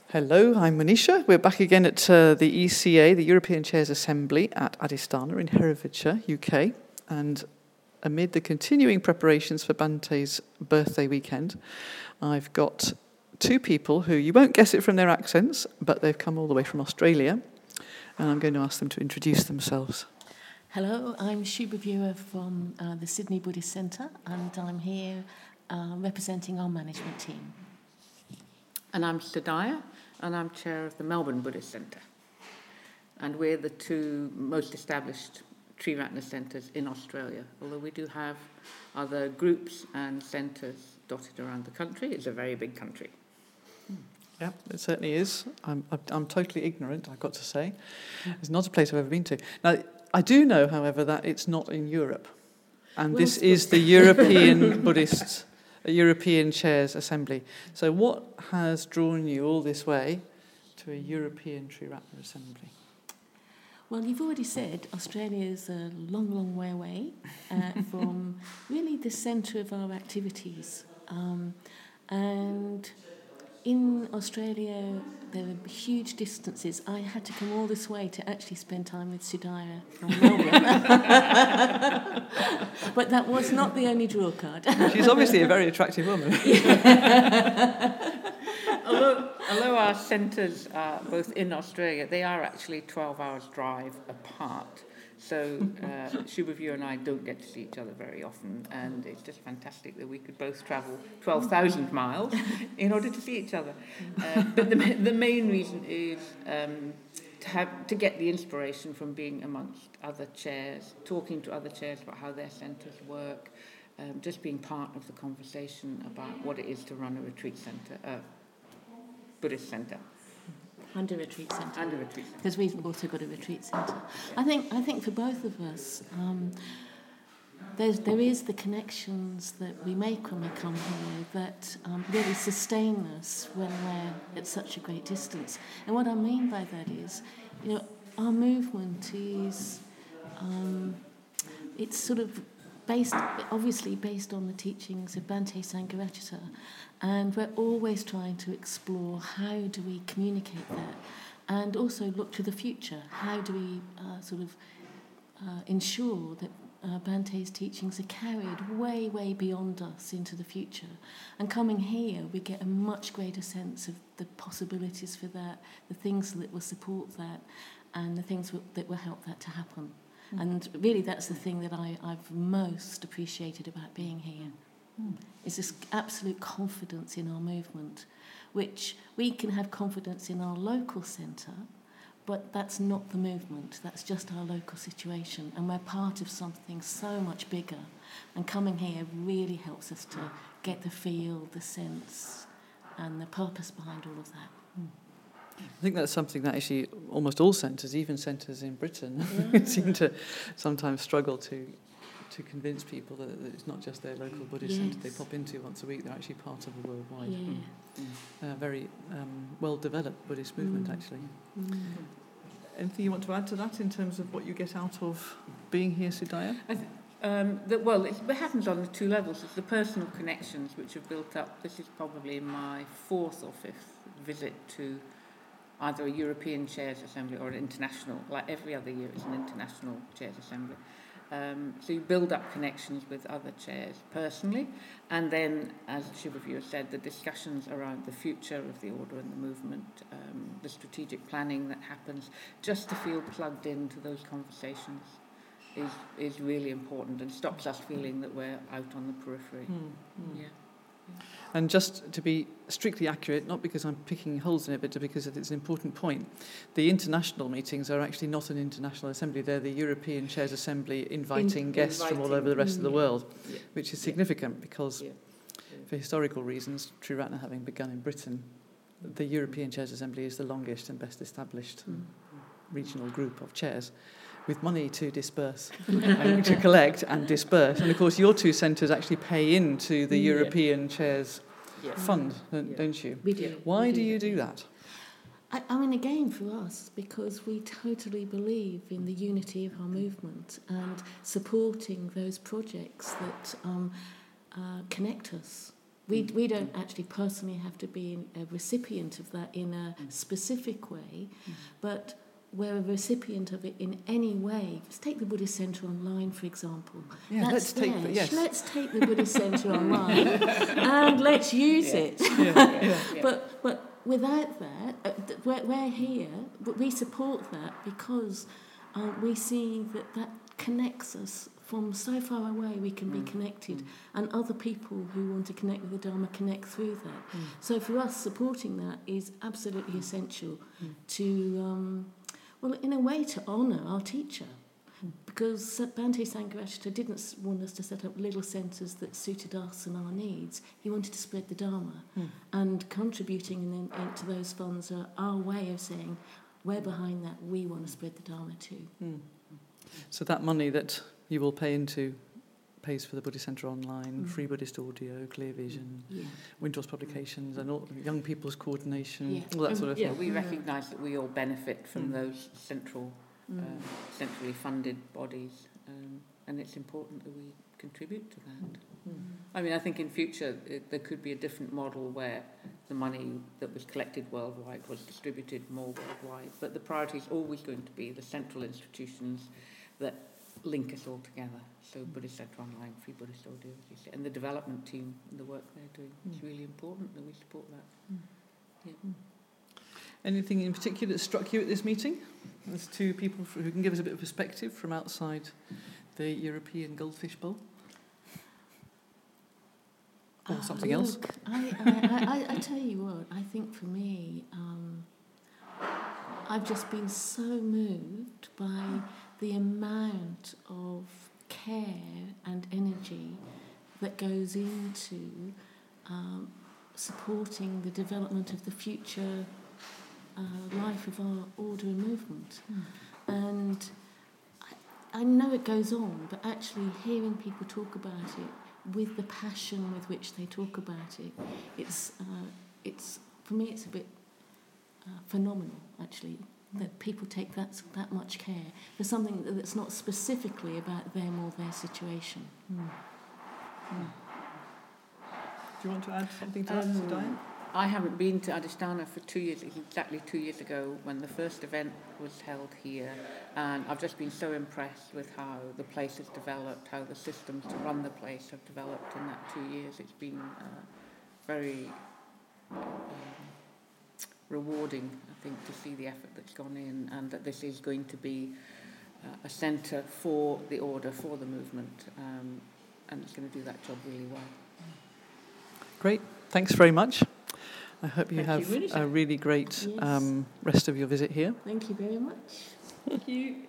Hello, I'm Manisha. We're back again at the ECA, the European Chairs Assembly at Adistana in Herefordshire, UK. And amid the continuing preparations for Bante's birthday weekend, I've got two people who, you won't guess it from their accents, but they've come all the way from Australia. And I'm going to ask them to introduce themselves. Hello, I'm Shubha Viewer from the Sydney Buddhist Centre, and I'm here representing our management team. And I'm Sadaya, and I'm chair of the Melbourne Buddhist Centre. And we're the two most established Triratna centres in Australia, although we do have other groups and centres dotted around the country. It's a very big country. Yeah, it certainly is. I'm totally ignorant, I've got to say. It's not a place I've ever been to. Now, I do know, however, that it's not in Europe. And this is the European Buddhist European Chairs Assembly. So what has drawn you all this way to a European Triratna Assembly? Well, you've already said Australia is a long, long way away from really the centre of our activities. And in Australia, there are huge distances. I had to come all this way to actually spend time with Sudhaya from Melbourne. But that was not the only draw card. She's obviously a very attractive woman. Although our centres are both in Australia, they are actually 12 hours drive apart. So Shubha Viewer and I don't get to see each other very often, and it's just fantastic that we could both travel 12,000 miles in order to see each other. But the main reason is to get the inspiration from being amongst other chairs, talking to other chairs about how their centres work, just being part of the conversation about what it is to run a retreat centre, Buddhist centre. And a retreat centre. And a retreat centre. Because we've also got a retreat centre. I think for both of us, there is the connections that we make when we come here that really sustain us when we're at such a great distance. And what I mean by that is, our movement is, it's sort of obviously based on the teachings of Bhante Sangharakshita, and we're always trying to explore how do we communicate that, and also look to the future. How do we ensure that Bhante's teachings are carried way, way beyond us into the future? And coming here, we get a much greater sense of the possibilities for that, the things that will support that, and the things that will help that to happen. And really that's the thing that I've most appreciated about being here, is this absolute confidence in our movement, which we can have confidence in our local centre, but that's not the movement, that's just our local situation, and we're part of something so much bigger, and coming here really helps us to get the feel, the sense, and the purpose behind all of that. I think that's something that actually almost all centres, even centres in Britain, seem to sometimes struggle to convince people that it's not just their local Buddhist centre they pop into once a week, they're actually part of a worldwide, very well-developed Buddhist movement, actually. Anything you want to add to that in terms of what you get out of being here, Sudhaya? It happens on the two levels. It's the personal connections which have built up. This is probably my fourth or fifth visit to either a European Chairs Assembly or an international, like every other year it's an international Chairs Assembly. So you build up connections with other chairs personally, and then, as Shubha Viewer said, the discussions around the future of the order and the movement, the strategic planning that happens, just to feel plugged into those conversations is really important and stops us feeling that we're out on the periphery. Yeah. And just to be strictly accurate, not because I'm picking holes in it, but because it's an important point, the international meetings are actually not an international assembly. They're the European Chairs Assembly inviting guests from all over the rest of the world, which is significant because, for historical reasons, Triratna having begun in Britain, the European Chairs Assembly is the longest and best established regional group of chairs, with money to disperse, and to collect and disperse. And of course, your two centres actually pay into the European Chairs Fund, don't you? We do. Why do you do that? I mean, again, for us, because we totally believe in the unity of our movement and supporting those projects that connect us We don't actually personally have to be a recipient of that in a specific way, but we're a recipient of it in any way. Let's take the Buddhist Centre Online, for example. Yeah, let's take the Buddhist Centre Online and let's use it. But without that, we're here, but we support that because we see that connects us from so far away. We can be connected, and other people who want to connect with the Dharma connect through that. So for us, supporting that is absolutely essential to, in a way, to honour our teacher. Because Bhante Sangharakshita didn't want us to set up little centres that suited us and our needs. He wanted to spread the Dharma. And contributing to those funds are our way of saying, we're behind that, we want to spread the Dharma too. So that money that you will pay into pays for the Buddhist Centre Online, Free Buddhist Audio, Clear Vision, Windhorse Publications, and all Young People's Coordination, all that sort of thing. Yeah, we recognise that we all benefit from those centrally funded bodies, and it's important that we contribute to that. I mean, I think in future there could be a different model where the money that was collected worldwide was distributed more worldwide, but the priority is always going to be the central institutions that link us all together. So Buddhist Centre Online, Free Buddhist Audio, as you say, and the development team and the work they're doing. It's really important that we support that. Anything in particular that struck you at this meeting? There's two people who can give us a bit of perspective from outside the European Goldfish Bowl. Or something else. I tell you what, I think for me, I've just been so moved by the amount of care and energy that goes into supporting the development of the future life of our order and movement. And I know it goes on, but actually hearing people talk about it with the passion with which they talk about it, it's for me it's a bit phenomenal actually, that people take that much care for something that's not specifically about them or their situation. Do you want to add something to that, Diane? I haven't been to Adhisthana for 2 years. It's exactly 2 years ago when the first event was held here, and I've just been so impressed with how the place has developed, how the systems to run the place have developed in that 2 years. It's been very rewarding, I think, to see the effort that's gone in, and that this is going to be a centre for the order, for the movement, and it's going to do that job really well. Great, thanks very much. I hope you have a really great rest of your visit here. Thank you very much. Thank you.